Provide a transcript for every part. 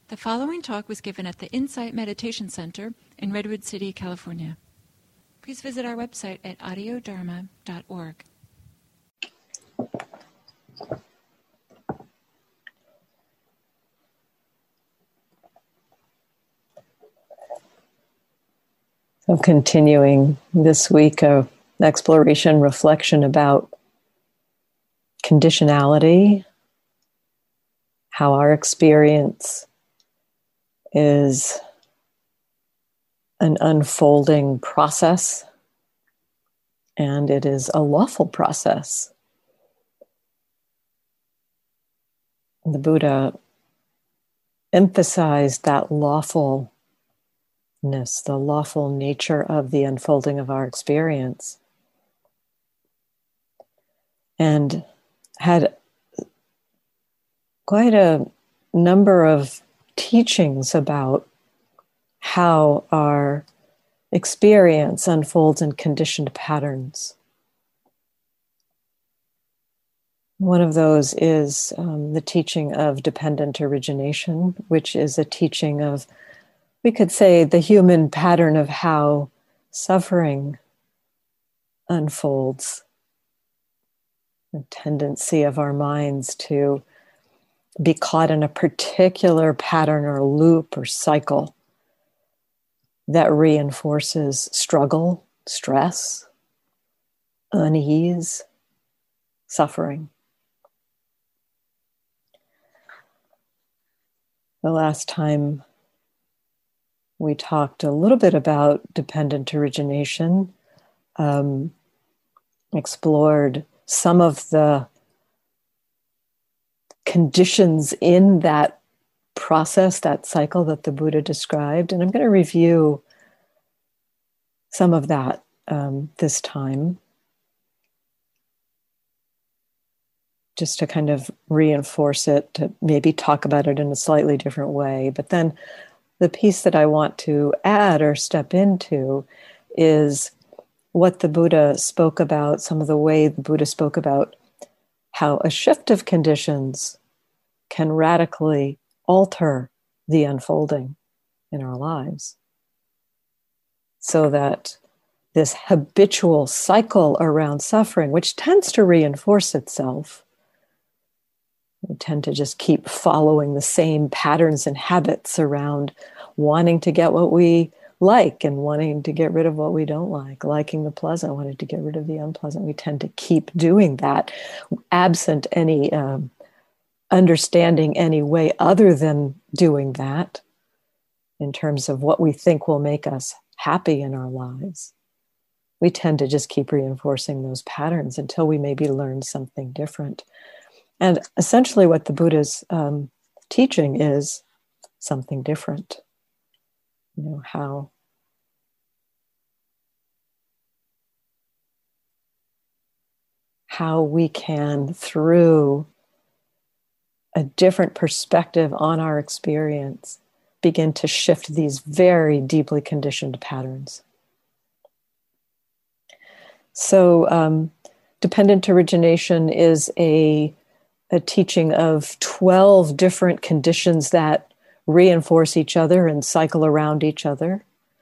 The following talk was given at the Insight Meditation Center in Redwood City, California. Please visit our website at audiodharma.org. So continuing this week of exploration, reflection about conditionality, how our experience is an unfolding process, and it is a lawful process. The Buddha emphasized that lawfulness, the lawful nature of the unfolding of our experience, and had quite a number of teachings about how our experience unfolds in conditioned patterns. One of those is the teaching of dependent origination, which is a teaching of, we could say, the human pattern of how suffering unfolds. The tendency of our minds to be caught in a particular pattern or loop or cycle that reinforces struggle, stress, unease, suffering. The last time we talked a little bit about dependent origination, explored some of the conditions in that process, that cycle that the Buddha described. And I'm going to review some of that this time, just to kind of reinforce it, to maybe talk about it in a slightly different way. But then the piece that I want to add or step into is what the Buddha spoke about, some of the way the Buddha spoke about how a shift of conditions can radically alter the unfolding in our lives, so that this habitual cycle around suffering, which tends to reinforce itself, we tend to just keep following the same patterns and habits around wanting to get what we like and wanting to get rid of what we don't like, liking the pleasant, wanting to get rid of the unpleasant. We tend to keep doing that absent any understanding any way other than doing that in terms of what we think will make us happy in our lives. We tend to just keep reinforcing those patterns until we maybe learn something different. And essentially what the Buddha's teaching is something different. You know, how we can, through a different perspective on our experience, begin to shift these very deeply conditioned patterns. So dependent origination is a teaching of 12 different conditions that reinforce each other and cycle around each other.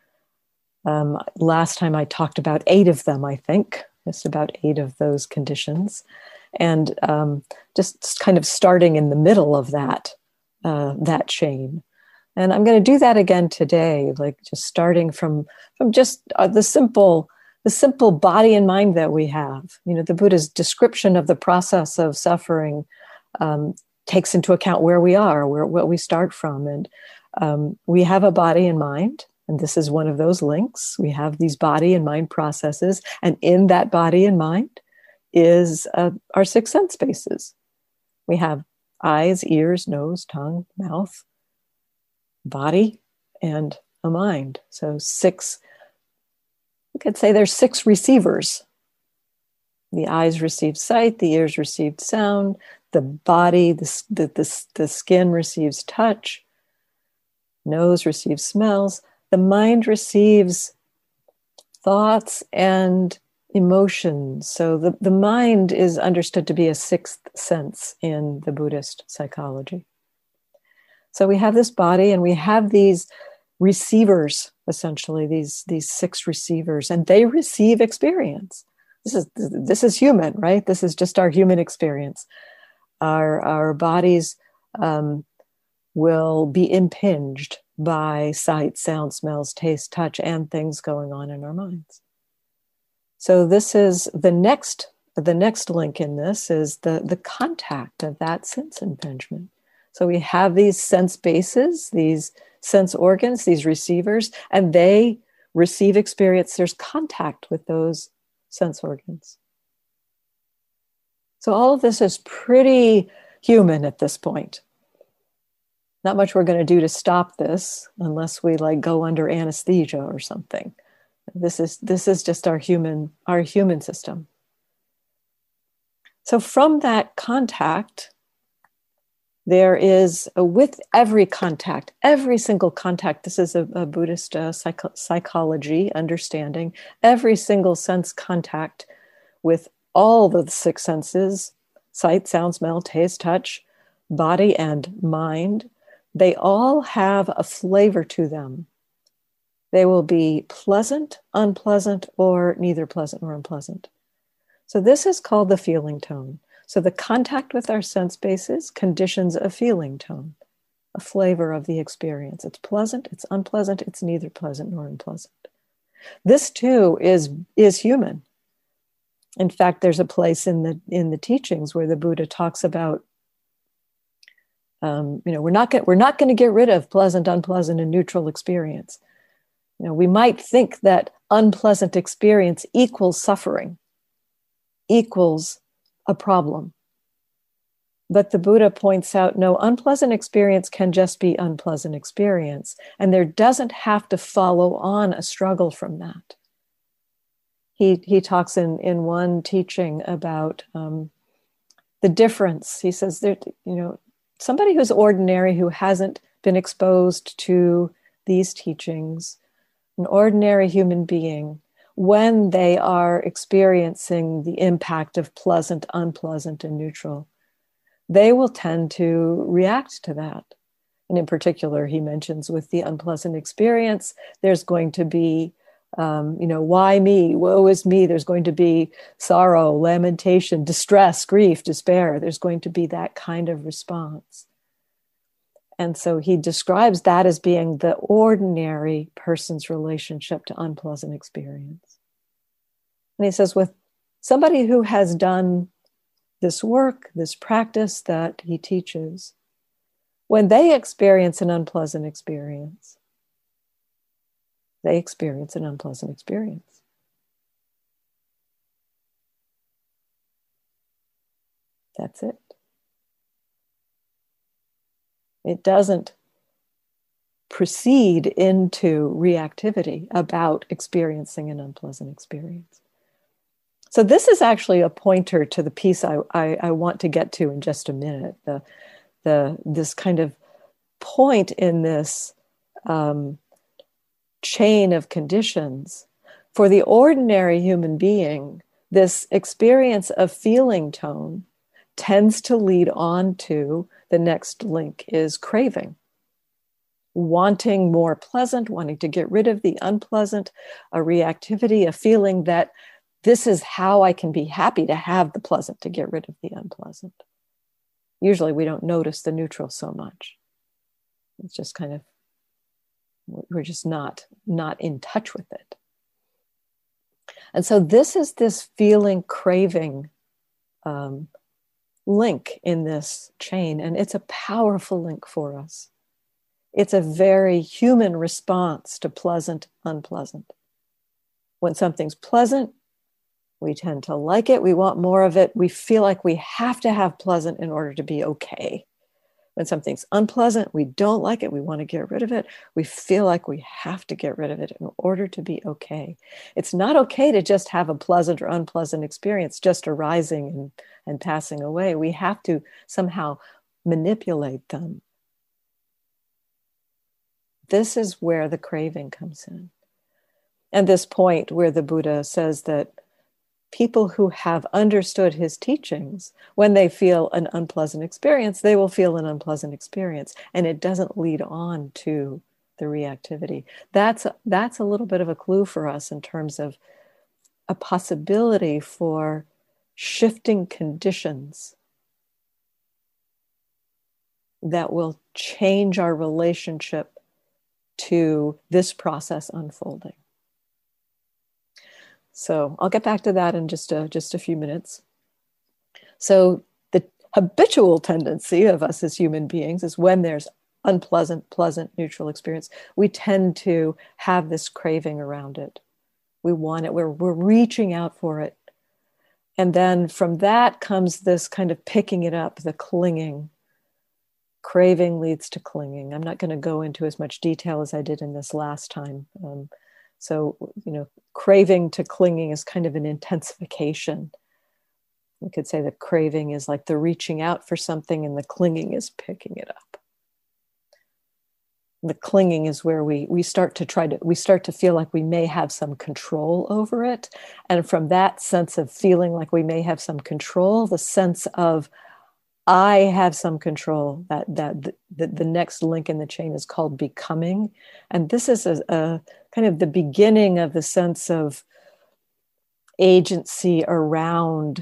Last time I talked about 8 of them, I think, just about 8 of those conditions. And just kind of starting in the middle of that chain. And I'm going to do that again today, like just starting from just the simple body and mind that we have. You know, the Buddha's description of the process of suffering takes into account where we are, what we start from. And we have a body and mind, and this is one of those links. We have these body and mind processes, and in that body and mind is our 6 sense spaces. We have eyes, ears, nose, tongue, mouth, body, and a mind. So 6, we could say there's 6 receivers. The eyes receive sight, the ears receive sound, the body, the skin receives touch, nose receives smells, the mind receives thoughts and emotions. So the mind is understood to be a 6th sense in the Buddhist psychology. So we have this body and we have these receivers, essentially, these 6 receivers, and they receive experience. This is human, right? This is just our human experience. Our bodies will be impinged by sight, sound, smells, taste, touch, and things going on in our minds. So this is the next link in this is the contact of that sense impingement. So we have these sense bases, these sense organs, these receivers, and they receive experience. There's contact with those sense organs. So all of this is pretty human at this point. Not much we're going to do to stop this unless we go under anesthesia or something. This is just our human system. So from that contact, there is, with every contact, every single contact, this is a Buddhist psychology understanding, every single sense contact with all the 6 senses, sight, sound, smell, taste, touch, body, and mind, they all have a flavor to them. They will be pleasant, unpleasant, or neither pleasant nor unpleasant. So this is called the feeling tone. So the contact with our sense bases conditions a feeling tone, a flavor of the experience. It's pleasant, it's unpleasant, it's neither pleasant nor unpleasant. This too is human. In fact, there's a place in the teachings where the Buddha talks about, we're not going to get rid of pleasant, unpleasant, and neutral experience. We might think that unpleasant experience equals suffering, equals a problem. But the Buddha points out, no, unpleasant experience can just be unpleasant experience. And there doesn't have to follow on a struggle from that. He talks in one teaching about the difference. He says, somebody who's ordinary, who hasn't been exposed to these teachings, an ordinary human being, when they are experiencing the impact of pleasant, unpleasant, and neutral, they will tend to react to that. And in particular, he mentions with the unpleasant experience, there's going to be, why me? Woe is me. There's going to be sorrow, lamentation, distress, grief, despair. There's going to be that kind of response. And so he describes that as being the ordinary person's relationship to unpleasant experience. And he says, with somebody who has done this work, this practice that he teaches, when they experience an unpleasant experience, they experience an unpleasant experience. That's it. It doesn't proceed into reactivity about experiencing an unpleasant experience. So this is actually a pointer to the piece I want to get to in just a minute. This kind of point in this chain of conditions. For the ordinary human being, this experience of feeling tone tends to lead on to the next link is craving. Wanting more pleasant, wanting to get rid of the unpleasant, a reactivity, a feeling that this is how I can be happy to have the pleasant, to get rid of the unpleasant. Usually we don't notice the neutral so much. It's just kind of, we're just not in touch with it. And so this is this feeling, craving link in this chain, and it's a powerful link for us. It's a very human response to pleasant, unpleasant. When something's pleasant, we tend to like it. We want more of it. We feel like we have to have pleasant in order to be okay. When something's unpleasant, we don't like it. We want to get rid of it. We feel like we have to get rid of it in order to be okay. It's not okay to just have a pleasant or unpleasant experience just arising and passing away. We have to somehow manipulate them. This is where the craving comes in. And this point where the Buddha says that people who have understood his teachings, when they feel an unpleasant experience, they will feel an unpleasant experience, and it doesn't lead on to the reactivity. That's a little bit of a clue for us in terms of a possibility for shifting conditions that will change our relationship to this process unfolding. So I'll get back to that in just a few minutes. So the habitual tendency of us as human beings is when there's unpleasant, pleasant, neutral experience, we tend to have this craving around it. We want it, we're reaching out for it. And then from that comes this kind of picking it up, the clinging. Craving leads to clinging. I'm not going to go into as much detail as I did in this last time. So, craving to clinging is kind of an intensification. We could say that craving is like the reaching out for something, and the clinging is picking it up. The clinging is where we start to feel like we may have some control over it. And from that sense of feeling like we may have some control, the sense of I have some control, that the next link in the chain is called becoming. And this is a kind of the beginning of the sense of agency around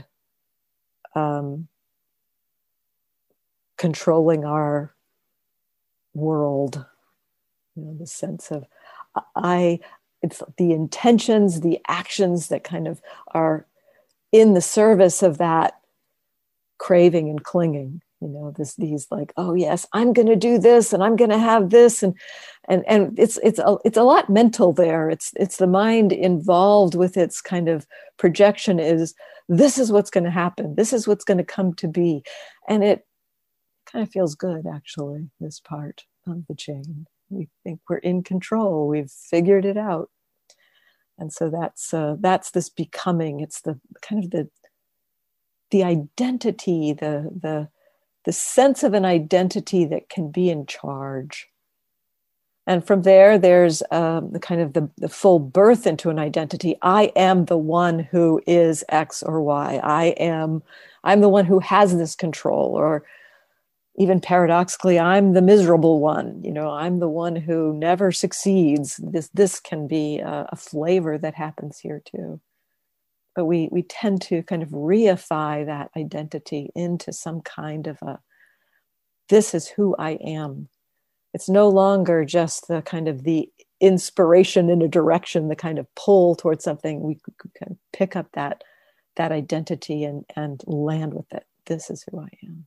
controlling our world. The sense of it's the intentions, the actions that kind of are in the service of that craving and clinging, these like, oh yes, I'm going to do this and I'm going to have this, and it's a lot mental there. It's the mind involved with its kind of projection is this is what's going to happen. This is what's going to come to be, and it kind of feels good actually. This part of the chain, we think we're in control. We've figured it out, and so that's this becoming. It's the kind of the identity, the sense of an identity that can be in charge. And from there's the kind of the full birth into an identity. I am the one who is X or Y. I'm the one who has this control, or even paradoxically, I'm the miserable one. I'm the one who never succeeds. This can be a flavor that happens here too. But we tend to kind of reify that identity into some kind of this is who I am. It's no longer just the kind of the inspiration in a direction, the kind of pull towards something. We kind of pick up that identity and land with it. This is who I am.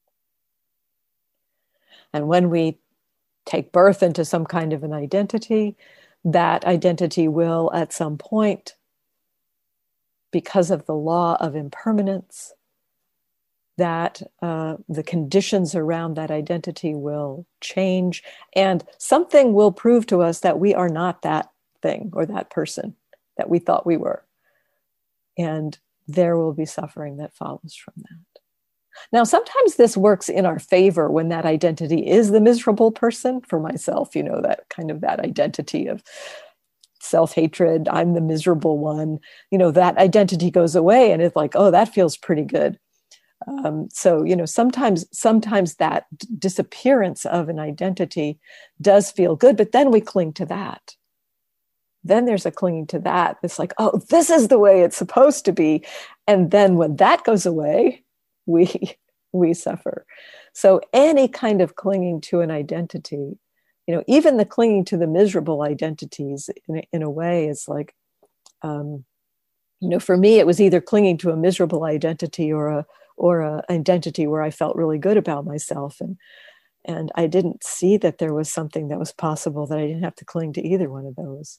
And when we take birth into some kind of an identity, that identity will at some point, because of the law of impermanence, that the conditions around that identity will change, and something will prove to us that we are not that thing or that person that we thought we were. And there will be suffering that follows from that. Now, sometimes this works in our favor when that identity is the miserable person. For myself, that kind of that identity of self-hatred, I'm the miserable one, that identity goes away and it's like, oh, that feels pretty good. So, sometimes that disappearance of an identity does feel good, but then we cling to that. Then there's a clinging to that. It's like, oh, this is the way it's supposed to be. And then when that goes away, we suffer. So any kind of clinging to an identity, even the clinging to the miserable identities in a way is like, for me, it was either clinging to a miserable identity or a identity where I felt really good about myself. And I didn't see that there was something that was possible, that I didn't have to cling to either one of those.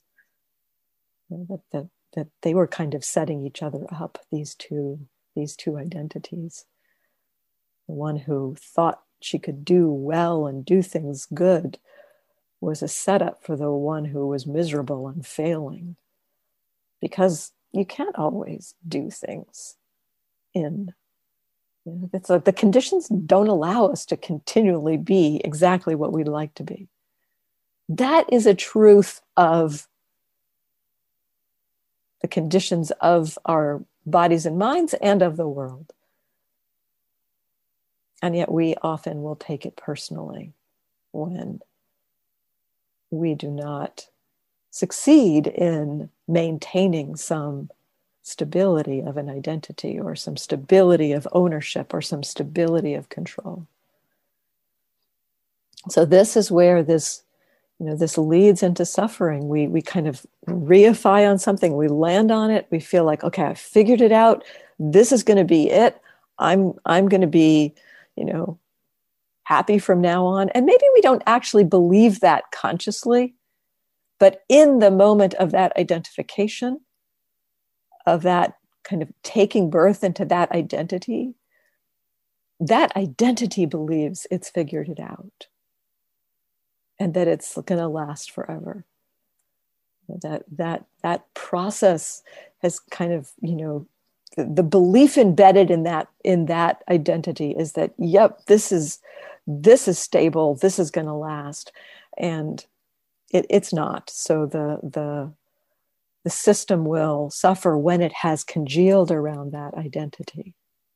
That they were kind of setting each other up, these two identities. The one who thought she could do well and do things good was a setup for the one who was miserable and failing. Because you can't always do things it's like the conditions don't allow us to continually be exactly what we'd like to be. That is a truth of the conditions of our bodies and minds and of the world. And yet we often will take it personally when we do not succeed in maintaining some stability of an identity or some stability of ownership or some stability of control. So this is where this leads into suffering. We kind of reify on something, we land on it, we feel like, okay, I figured it out. This is going to be it. I'm going to be, happy from now on. And maybe we don't actually believe that consciously, but in the moment of that identification, of that kind of taking birth into that identity believes it's figured it out and that it's going to last forever. That process has kind of, the belief embedded in that identity is that, yep, this is stable, this is going to last, and it's not. So the system will suffer when it has congealed around that identity.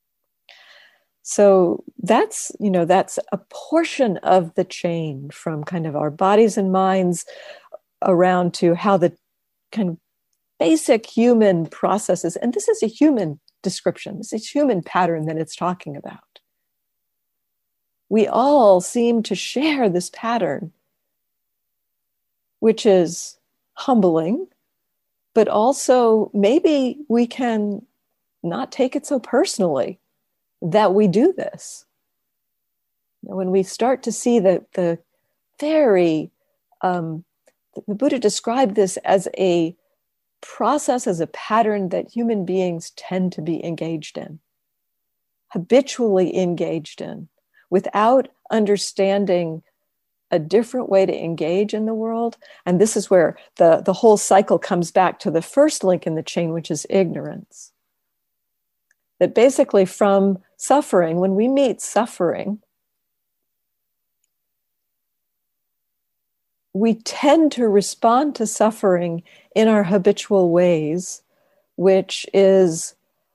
So that's a portion of the chain from kind of our bodies and minds around to how the kind of basic human processes, and this is a human description, this is a human pattern that it's talking about. We all seem to share this pattern, which is humbling, but also maybe we can not take it so personally that we do this. When we start to see that the Buddha described this as a process, as a pattern that human beings tend to be engaged in, habitually engaged in, without understanding a different way to engage in the world. And this is where the whole cycle comes back to the first link in the chain, which is ignorance. That basically from suffering, when we meet suffering, we tend to respond to suffering in our habitual ways, which is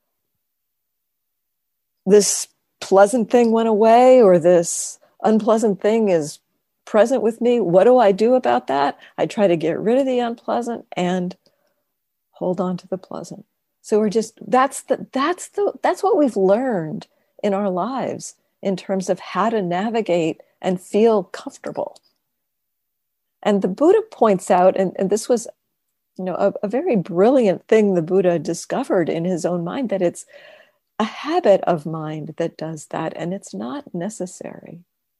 this pleasant thing went away or this unpleasant thing is present with me. What do I do about that? I try to get rid of the unpleasant and hold on to the pleasant. So we're just, that's what we've learned in our lives in terms of how to navigate and feel comfortable. And the Buddha points out, and this was, a very brilliant thing the Buddha discovered in his own mind, that it's a habit of mind that does that, and it's not necessary.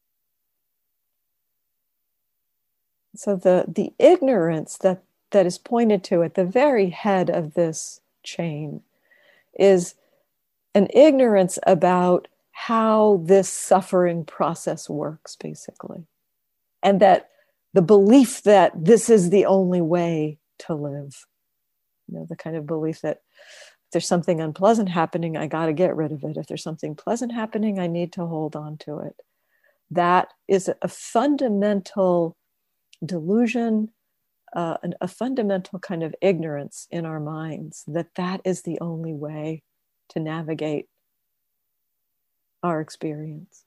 So the ignorance that is pointed to at the very head of this chain is an ignorance about how this suffering process works, basically. And that the belief that this is the only way to live. The kind of belief that if there's something unpleasant happening, I got to get rid of it. If there's something pleasant happening, I need to hold on to it. That is a fundamental delusion, a fundamental kind of ignorance in our minds that is the only way to navigate our experience.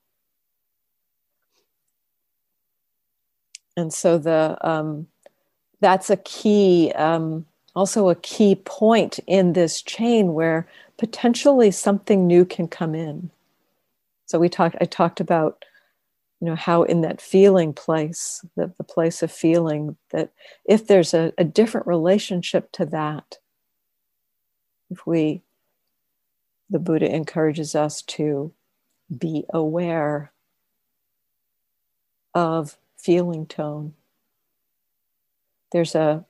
And so that's a key, also a key point in this chain where potentially something new can come in. So I talked about, how in that feeling place, the place of feeling, that if there's a different relationship to that, the Buddha encourages us to be aware of feeling tone. There's a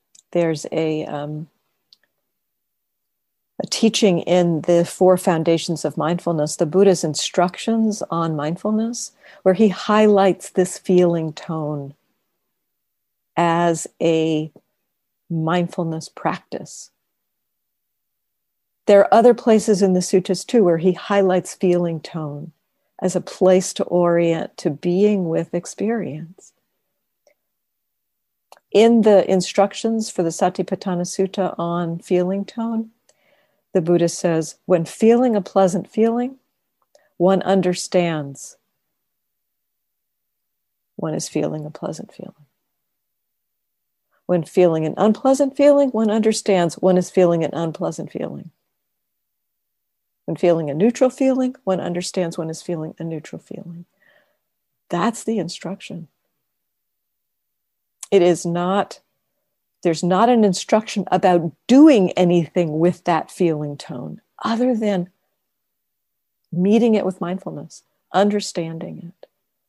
teaching in the 4 Foundations of Mindfulness, the Buddha's instructions on mindfulness, where he highlights this feeling tone as a mindfulness practice. There are other places in the suttas too where he highlights feeling tone as a place to orient to being with experience. In the instructions for the Satipatthana Sutta on feeling tone, the Buddha says, when feeling a pleasant feeling, one understands one is feeling a pleasant feeling. When feeling an unpleasant feeling, one understands one is feeling an unpleasant feeling. When feeling a neutral feeling, one understands one is feeling a neutral feeling. That's the instruction. It is not, there's not an instruction about doing anything with that feeling tone other than meeting it with mindfulness, understanding it.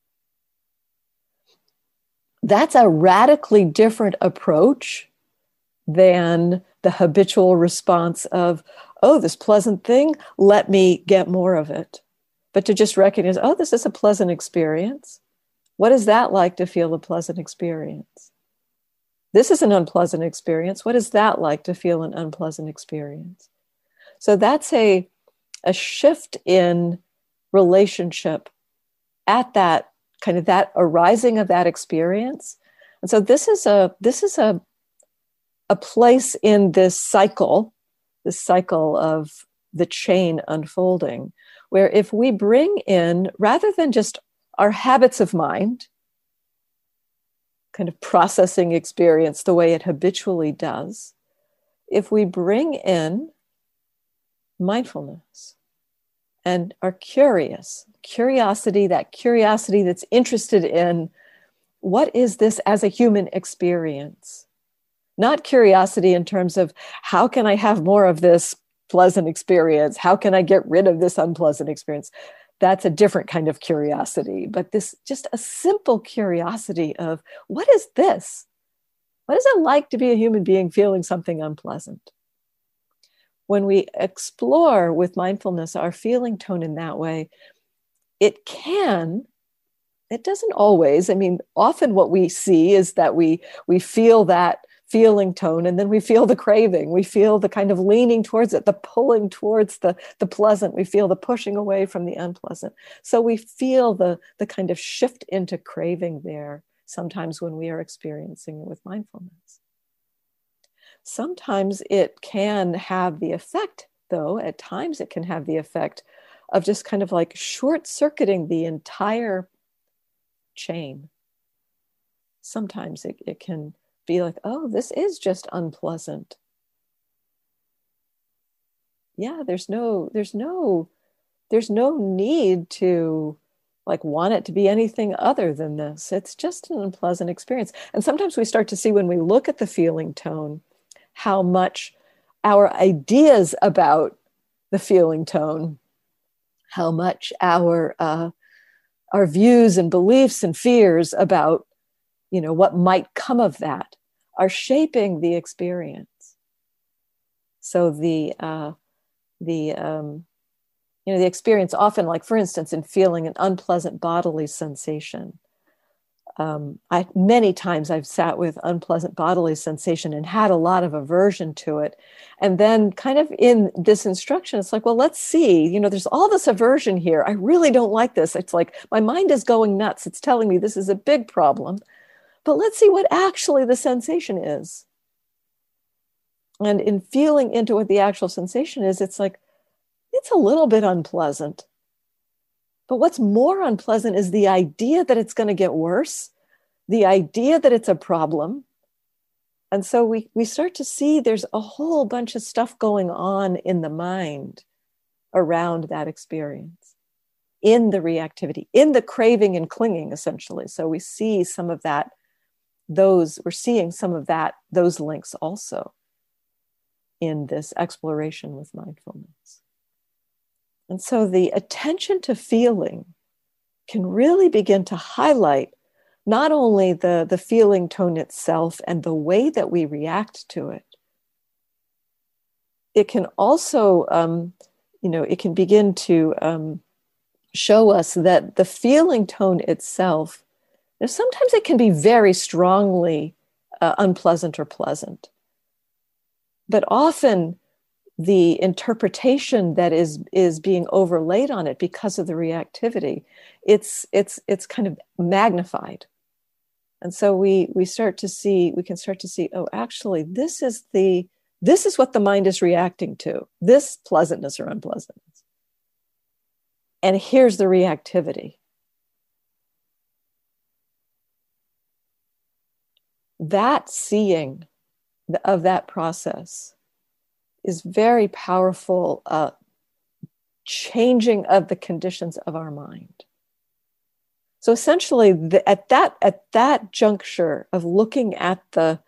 That's a radically different approach than the habitual response of, oh, this pleasant thing, let me get more of it. But to just recognize, oh, this is a pleasant experience. What is that like to feel a pleasant experience? This is an unpleasant experience. What is that like to feel an unpleasant experience? So that's a shift in relationship at that kind of that arising of that experience. And so this is a place in this cycle of the chain unfolding, where if we bring in, rather than just our habits of mind, kind of processing experience the way it habitually does, if we bring in mindfulness and are curiosity, that curiosity that's interested in what is this as a human experience? Not curiosity in terms of how can I have more of this pleasant experience? How can I get rid of this unpleasant experience? That's a different kind of curiosity, but this just a simple curiosity of what is this? What is it like to be a human being feeling something unpleasant? When we explore with mindfulness our feeling tone in that way, it doesn't always, I mean, often what we see is that we feel that feeling tone and then we feel the craving, we feel the kind of leaning towards it, the pulling towards the pleasant, we feel the pushing away from the unpleasant. So we feel the kind of shift into craving there sometimes when we are experiencing it with mindfulness. Sometimes it can have the effect, though, at times it can have the effect of just kind of like short-circuiting the entire chain. Sometimes it can be like, oh, this is just unpleasant. Yeah, there's no need to like want it to be anything other than this. It's just an unpleasant experience. And sometimes we start to see when we look at the feeling tone, how much our ideas about the feeling tone, how much our views and beliefs and fears about, what might come of that are shaping the experience. So the experience often, like for instance, in feeling an unpleasant bodily sensation. Many times I've sat with unpleasant bodily sensation and had a lot of aversion to it. And then kind of in this instruction, it's like, well, let's see, there's all this aversion here. I really don't like this. It's like my mind is going nuts. It's telling me this is a big problem. But let's see what actually the sensation is. And in feeling into what the actual sensation is, it's like, it's a little bit unpleasant. But what's more unpleasant is the idea that it's going to get worse, the idea that it's a problem. And so we start to see there's a whole bunch of stuff going on in the mind around that experience, in the reactivity, in the craving and clinging, essentially. So we see some of that, we're seeing some of that, those links also in this exploration with mindfulness. And so the attention to feeling can really begin to highlight not only the feeling tone itself and the way that we react to it, it can also, it can begin to show us that the feeling tone itself, sometimes it can be very strongly unpleasant or pleasant. But often the interpretation that is being overlaid on it because of the reactivity, it's kind of magnified. And so we can start to see, oh, actually, this is the This is what the mind is reacting to, this pleasantness or unpleasantness. And here's the reactivity. That seeing of that process is very powerful changing of the conditions of our mind. So essentially, at that juncture of looking at the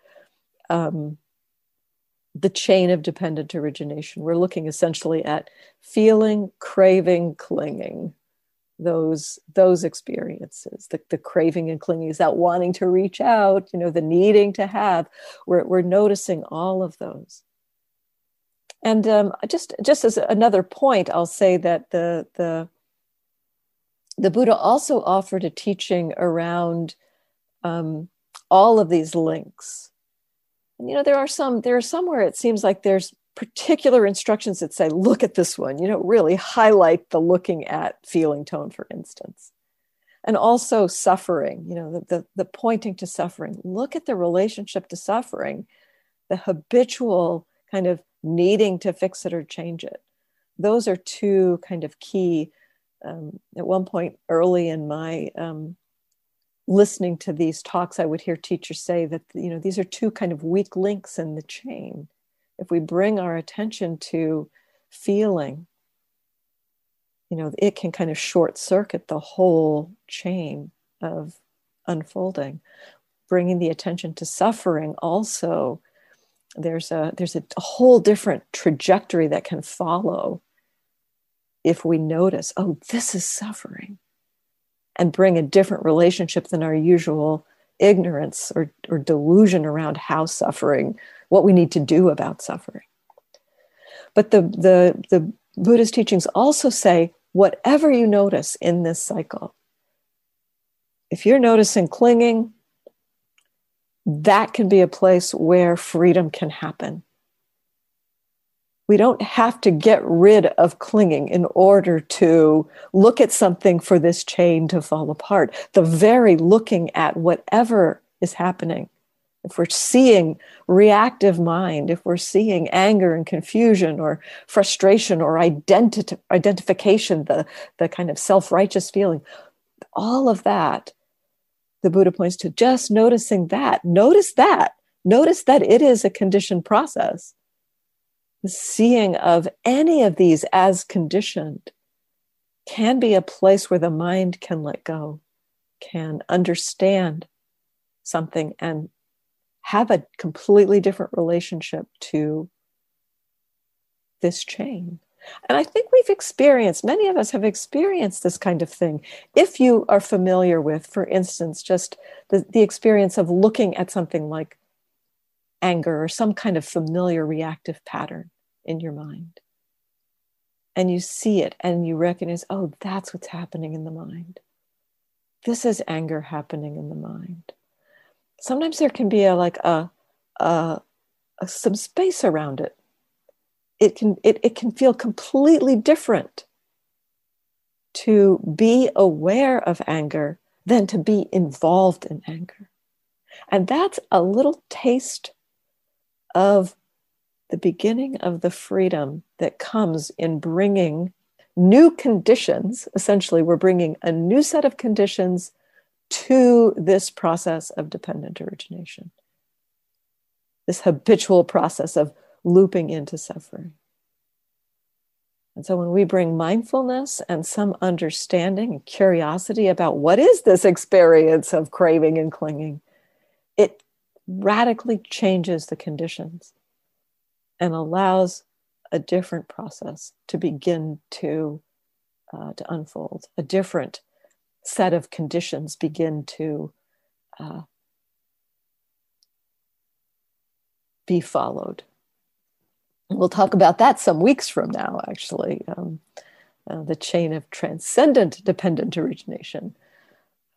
chain of dependent origination, we're looking essentially at feeling, craving, clinging, those experiences. The craving and clinging is that wanting to reach out, the needing to have. We're noticing all of those. And just as another point, I'll say that the Buddha also offered a teaching around all of these links. And there are some where it seems like there's particular instructions that say, look at this one, really highlight the looking at feeling tone, for instance. And also suffering, the pointing to suffering. Look at the relationship to suffering, the habitual kind of needing to fix it or change it. Those are two kind of key. At one point early in my listening to these talks, I would hear teachers say that, these are two kind of weak links in the chain. If we bring our attention to feeling, it can kind of short circuit the whole chain of unfolding. Bringing the attention to suffering also, there's a whole different trajectory that can follow if we notice, oh, this is suffering, and bring a different relationship than our usual ignorance or delusion around how suffering, what we need to do about suffering. But the Buddha's teachings also say, whatever you notice in this cycle, if you're noticing clinging, that can be a place where freedom can happen. We don't have to get rid of clinging in order to look at something for this chain to fall apart. The very looking at whatever is happening, if we're seeing reactive mind, if we're seeing anger and confusion or frustration or identification, the kind of self-righteous feeling, all of that, the Buddha points to just noticing that. Notice that it is a conditioned process. The seeing of any of these as conditioned can be a place where the mind can let go, can understand something and have a completely different relationship to this chain. And I think many of us have experienced this kind of thing. If you are familiar with, for instance, just the experience of looking at something like anger or some kind of familiar reactive pattern in your mind, and you see it and you recognize, oh, that's what's happening in the mind. This is anger happening in the mind. Sometimes there can be some space around it. It can feel completely different to be aware of anger than to be involved in anger. And that's a little taste of the beginning of the freedom that comes in bringing new conditions. Essentially, we're bringing a new set of conditions to this process of dependent origination, this habitual process of looping into suffering. And so when we bring mindfulness and some understanding and curiosity about what is this experience of craving and clinging, it radically changes the conditions and allows a different process to begin to unfold. A different set of conditions begin to be followed. We'll talk about that some weeks from now, actually. The chain of transcendent dependent origination.